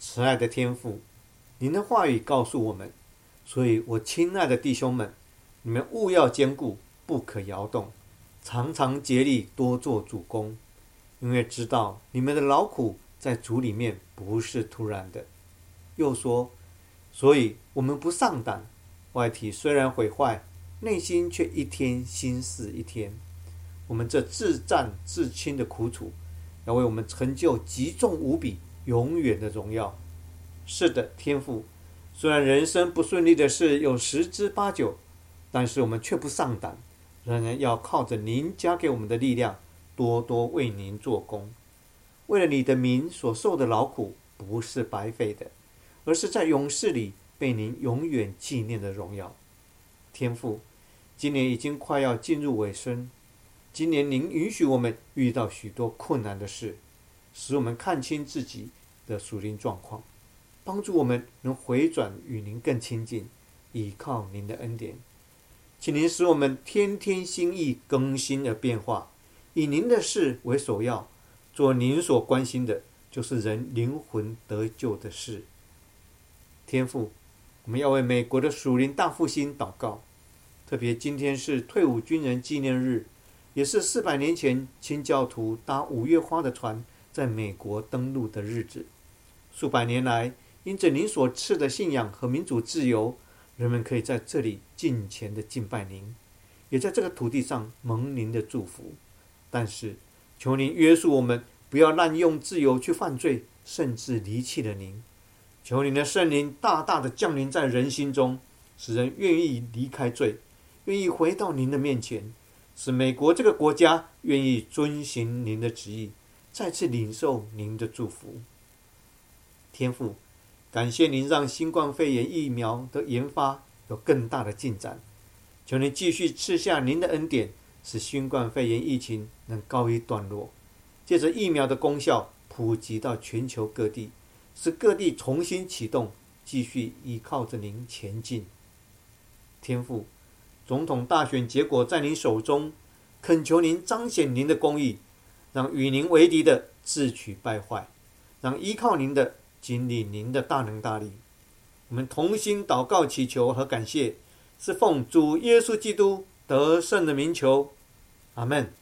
慈爱的天父，您的话语告诉我们，所以我亲爱的弟兄们，你们务要坚固，不可摇动，常常竭力多做主工，因为知道你们的劳苦在主里面不是突然的。又说，所以我们不丧胆，外体虽然毁坏，内心却一天新似一天。我们这自战自亲的苦楚，要为我们成就极重无比永远的荣耀。是的，天父，虽然人生不顺利的事有10之8九，但是我们却不丧胆，仍然要靠着您加给我们的力量，多多为您做工。为了你的名所受的劳苦，不是白费的，而是在永世里被您永远纪念的荣耀。天父，今年已经快要进入尾声，今年您允许我们遇到许多困难的事，使我们看清自己的属灵状况，帮助我们能回转与您更亲近，依靠您的恩典。请您使我们天天心意更新而变化，以您的事为首要，做您所关心的，就是人灵魂得救的事。天父，我们要为美国的属灵大复兴祷告，特别今天是退伍军人纪念日，也是400年前清教徒搭5月花的船在美国登陆的日子。数百年来，因着您所赐的信仰和民主自由，人们可以在这里敬虔的敬拜您，也在这个土地上蒙您的祝福。但是求您约束我们，不要滥用自由去犯罪，甚至离弃了您。求您的圣灵大大的降临在人心中，使人愿意离开罪，愿意回到您的面前，使美国这个国家愿意遵行您的旨意，再次领受您的祝福。天父，感谢您让新冠肺炎疫苗的研发有更大的进展，求您继续赐下您的恩典，使新冠肺炎疫情能告一段落，借着疫苗的功效普及到全球各地，使各地重新启动，继续依靠着您前进。天父，总统大选结果在您手中，恳求您彰显您的公义，让与您为敌的自取败坏，让依靠您的经历您的大能大力。我们同心祷告祈求和感谢，是奉主耶稣基督得胜的名求，阿们。